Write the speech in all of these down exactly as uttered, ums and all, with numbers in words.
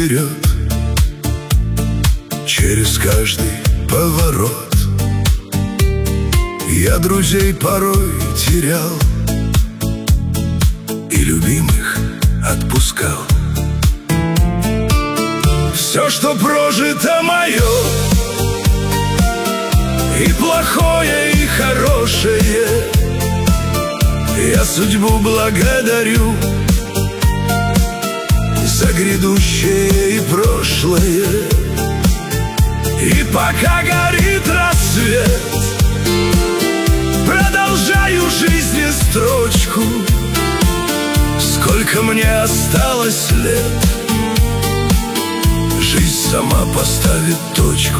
вперед, через каждый поворот. Я друзей порой терял и любимых отпускал. Все, что прожито мое, и плохое, и хорошее, я судьбу благодарю за грядущее и прошлое. И пока горит рассвет, продолжаю жизни строчку. Сколько мне осталось лет, жизнь сама поставит точку.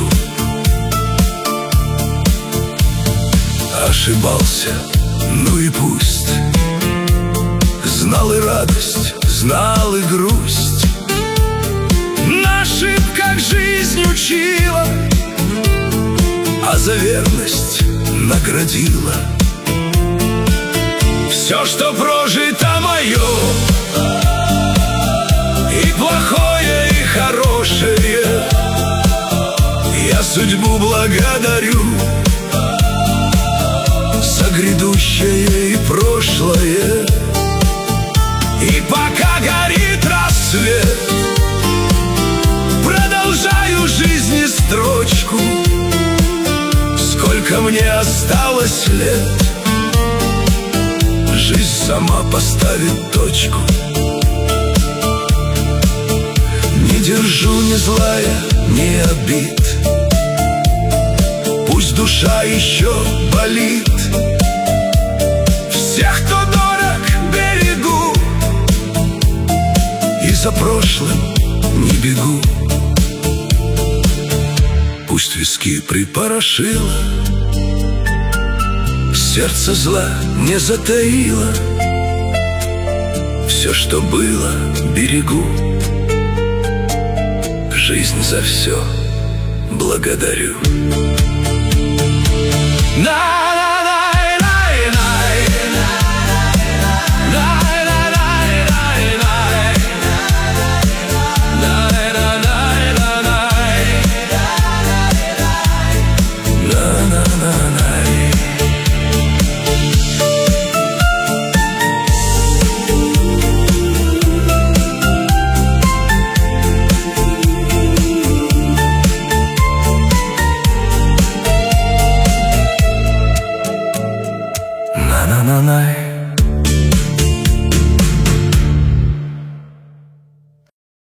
Ошибался, ну и пусть. Знал и радость, знал и грусть. На ошибках жизнь учила, а за верность наградила. Все, что прожито мое, и плохое, и хорошее, я судьбу благодарю за грядущее и прошлое. И пока горит рассвет, продолжаю жизни строчку. Сколько мне осталось лет, жизнь сама поставит точку. Не держу ни злая, ни обид, пусть душа еще болит. Всех, кто дорог, берегу, и за прошлым не бегу. Пусть виски припорошило, сердце зла не затаило. Все, что было, берегу. Жизнь за все благодарю. На